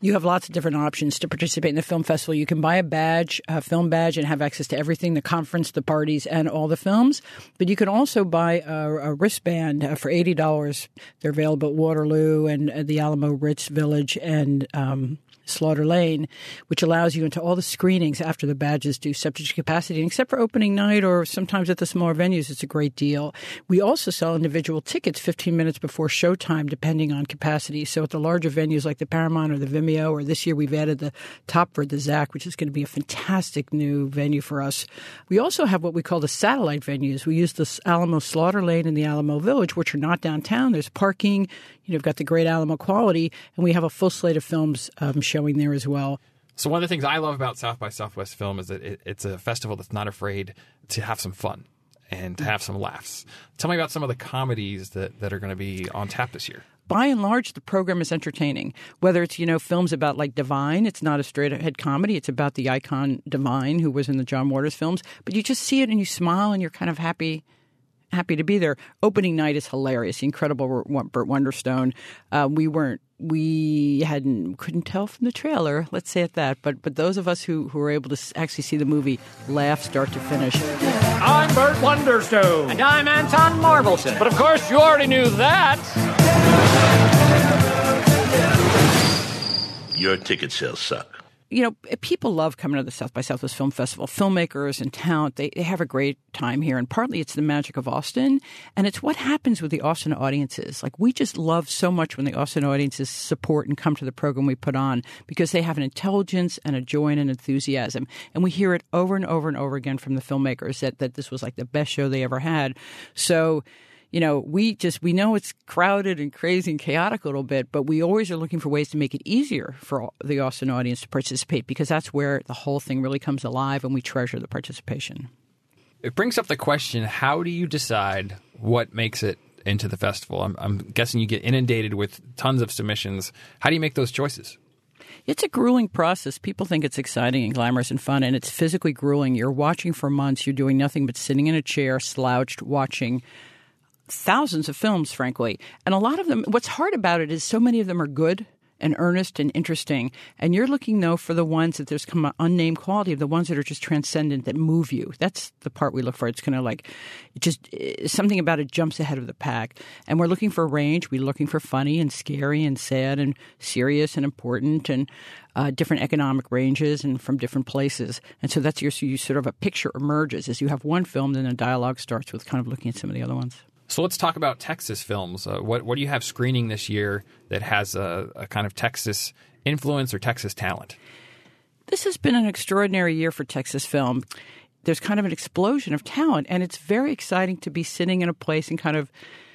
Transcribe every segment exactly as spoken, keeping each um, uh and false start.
You have lots of different options to participate in the film festival. You can buy a badge, a film badge, and have access to everything, the conference, the parties, and all the films. But you can also buy a, a wristband uh, for eighty dollars. They're available at Waterloo and uh, the Alamo Ritz Village and um, Slaughter Lane, which allows you into all the screenings after the badges do, subject to capacity. And except for opening night or sometimes at the smaller venues, it's a great deal. We also sell individual tickets fifteen minutes before showtime, depending on capacity. So at the larger venues like the Paramount or the Vimeo, or this year we've added the Topford, the Zach, which is going to be a fantastic new venue for us. We also have what we call the satellite venues. We use the Alamo Slaughter Lane and the Alamo Village, which are not downtown. There's parking. You know, you've got the great Alamo quality, and we have a full slate of films um, showing there as well. So one of the things I love about South by Southwest Film is that it, it's a festival that's not afraid to have some fun and to have some laughs. Tell me about some of the comedies that, that are going to be on tap this year. By and large, the program is entertaining. Whether it's, you know, films about like Divine, it's not a straight-ahead comedy. It's about the icon Divine, who was in the John Waters films. But you just see it and you smile and you're kind of happy happy to be there. Opening night is hilarious. The incredible Burt Wonderstone. Uh, we weren't, we hadn't, couldn't tell from the trailer, let's say it that. But but those of us who, who were able to actually see the movie laugh start to finish. I'm Burt Wonderstone. And I'm Anton Marvelson. But of course, you already knew that. Your ticket sales suck. You know, people love coming to the South by Southwest Film Festival. Filmmakers and talent, they, they have a great time here. And partly it's the magic of Austin. And it's what happens with the Austin audiences. Like, we just love so much when the Austin audiences support and come to the program we put on, because they have an intelligence and a joy and an enthusiasm. And we hear it over and over and over again from the filmmakers that, that this was like the best show they ever had. So, you know, we just, we know it's crowded and crazy and chaotic a little bit, but we always are looking for ways to make it easier for the Austin audience to participate, because that's where the whole thing really comes alive, and we treasure the participation. It brings up the question, how do you decide what makes it into the festival? I'm, I'm guessing you get inundated with tons of submissions. How do you make those choices? It's a grueling process. People think it's exciting and glamorous and fun, and it's physically grueling. You're watching for months. You're doing nothing but sitting in a chair, slouched, watching thousands of films, frankly. And a lot of them, what's hard about it is so many of them are good and earnest and interesting. And you're looking, though, for the ones that there's come an unnamed quality of, the ones that are just transcendent, that move you. That's the part we look for. It's kind of like, it just, something about it jumps ahead of the pack. And we're looking for range. We're looking for funny and scary and sad and serious and important, and uh, different economic ranges and from different places. And so that's your, so you sort of, a picture emerges as you have one film, then a dialogue starts with kind of looking at some of the other ones. So let's talk about Texas films. Uh, what what do you have screening this year that has a, a kind of Texas influence or Texas talent? This has been an extraordinary year for Texas film. There's kind of an explosion of talent, and it's very exciting to be sitting in a place and kind of,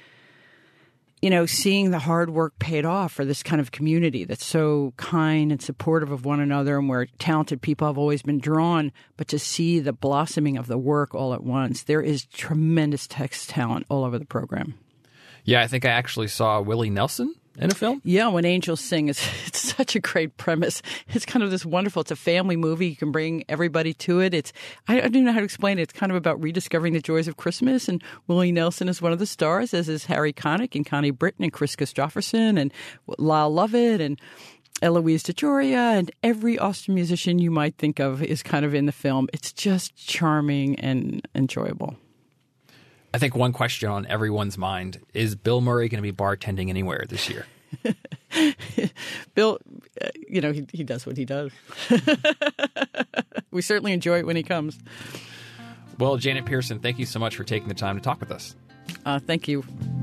you know, seeing the hard work paid off for this kind of community that's so kind and supportive of one another, and where talented people have always been drawn. But to see the blossoming of the work all at once, there is tremendous Texas talent all over the program. Yeah, I think I actually saw Willie Nelson in a film. Yeah, When Angels Sing. It's, it's such a great premise. It's kind of this wonderful, it's a family movie. You can bring everybody to it. It's, I, I don't even know how to explain it. It's kind of about rediscovering the joys of Christmas. And Willie Nelson is one of the stars, as is Harry Connick and Connie Britton and Chris Christopherson and Lyle Lovett and Eloise DeJoria, and every Austin musician you might think of is kind of in the film. It's just charming and enjoyable. I think one question on everyone's mind is, Bill Murray going to be bartending anywhere this year? Bill, uh, you know, he, he does what he does. We certainly enjoy it when he comes. Well, Janet Pearson, thank you so much for taking the time to talk with us. Uh, thank you.